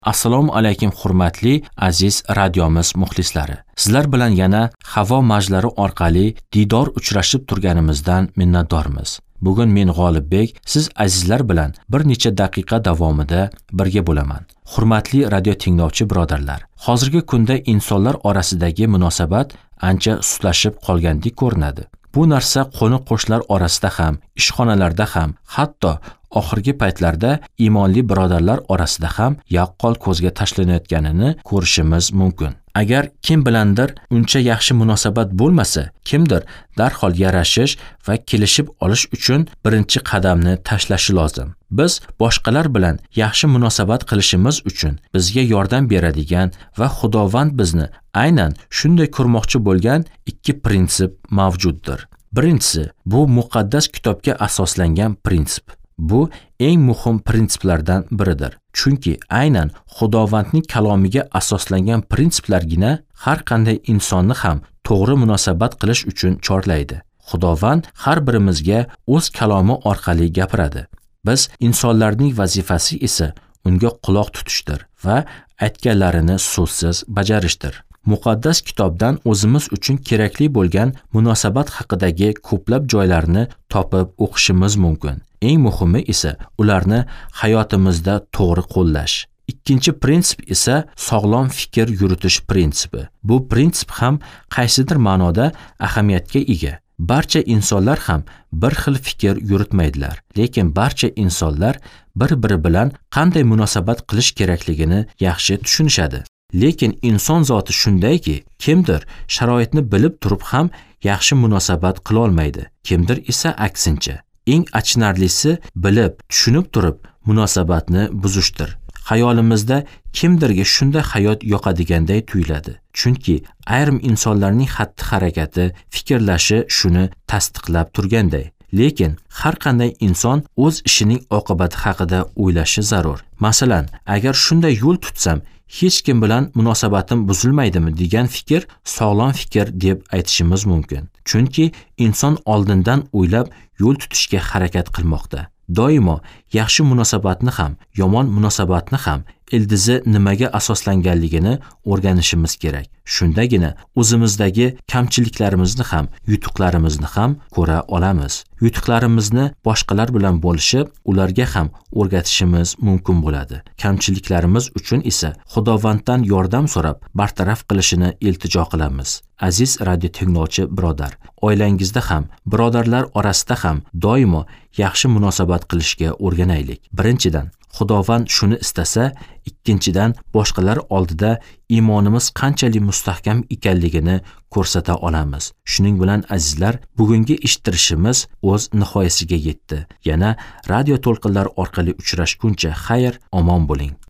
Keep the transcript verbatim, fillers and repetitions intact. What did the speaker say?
Assalomu alaykum hurmatli aziz radiomiz muxlislari. Sizlar bilan yana havo majlari orqali diydor uchrashib turganimizdan minnatdormiz. Bugun men G'olibbek siz azizlar bilan bir necha daqiqa davomida birga bo'laman. Hurmatli radio tinglovchi birodarlar, hozirgi kunda insonlar orasidagi munosabat ancha sustlashib qolgandek ko'rinadi. Bu narsa qo'ni-qo'shnilar orasida ham, ishxonalarda ham, hatto oxirgi paytlarda iymonli birodarlar orasida ham yaqqol ko'zga tashlanayotganini ko'rishimiz mumkin. Agar kim bilandir uncha yaxshi munosabat bo'lmasa, kimdir darhol yarashish va kelishib olish uchun birinchi qadamni tashlashi lozim. Biz boshqalar bilan yaxshi munosabat qilishimiz uchun bizga yordam beradigan va Xudovand bizni aynan shunday ko'rmoqchi bo'lgan ikki prinsip mavjuddir. Birinchisi, bu muqaddas kitobga asoslangan prinsip. Bu eng muhim prinsiplardan biridir. Chunki aynan Xudovandning kalomiga asoslangan prinsiplargina har qanday insonni ham to'g'ri munosabat qilish uchun chorlaydi. Xudovand har birimizga o'z kalomi orqali gapiradi. Biz insonlarning vazifasi esa unga quloq tutishdir va aytganlarini so'zsiz bajarishdir. Muqaddas kitobdan o'zimiz uchun kerakli bo'lgan munosabat haqidagi ko'plab joylarni topib o'qishimiz mumkin. Eng muhimi esa ularni hayotimizda to'g'ri qo'llash. Ikkinchi prinsip esa sog'lom fikr yuritish prinsipi. Bu prinsip ham qaysidir ma'noda ahamiyatga ega. Barcha insonlar ham bir xil fikr yuritmaydilar, lekin barcha insonlar bir-biri bilan qanday munosabat qilish kerakligini yaxshi tushunishadi. Lekin inson zoti shundayki, kimdir sharoitni bilib turib ham yaxshi munosabat qila olmaydi, kimdir esa aksincha. Eng achinarlisi bilib, tushunib turib munosabatni buzishdir. Xayolimizda kimdirga shunday hayot yoqadiganday tuyuladi. Chunki ayrim insonlarning xatti-harakati, fikrlashi shuni tasdiqlab turganday. Lekin har qanday inson o'z ishining oqibati haqida o'ylashi zarur. Masalan, agar shunday yo'l tutsam, hech kim bilan munosabatim buzilmaydimi degan fikr sog'lom fikr deb aytishimiz mumkin. Chunki inson oldindan o'ylab yo'l tutishga harakat qilmoqda. Doimo yaxshi munosabatni ham, yomon munosabatni ham ildizi nimaga asoslanganligini o'rganishimiz kerak. Shundagina o'zimizdagi kamchiliklarimizni ham, yutuqlarimizni ham ko'ra olamiz. Yutuqlarimizni boshqalar bilan bo'lishib, ularga ham o'rgatishimiz mumkin bo'ladi. Kamchiliklarimiz uchun esa Xudovanddan yordam so'rab, bartaraf qilishini iltijo qilamiz. Aziz radio tinglovchi birodar, oilangizda ham, birodarlar orasida ham doimo yaxshi munosabat qilishga o'rganaylik. Birinchidan, Xudovand shuni istasa, ikkinchidan boshqalar oldida iymonimiz qanchalik mustahkam ekanligini ko'rsata olamiz. Shuning bilan azizlar, bugungi eshittirishimiz o'z nihoyasiga yetdi. Yana radio to'lqinlar orqali uchrashguncha xayr, omon bo'ling.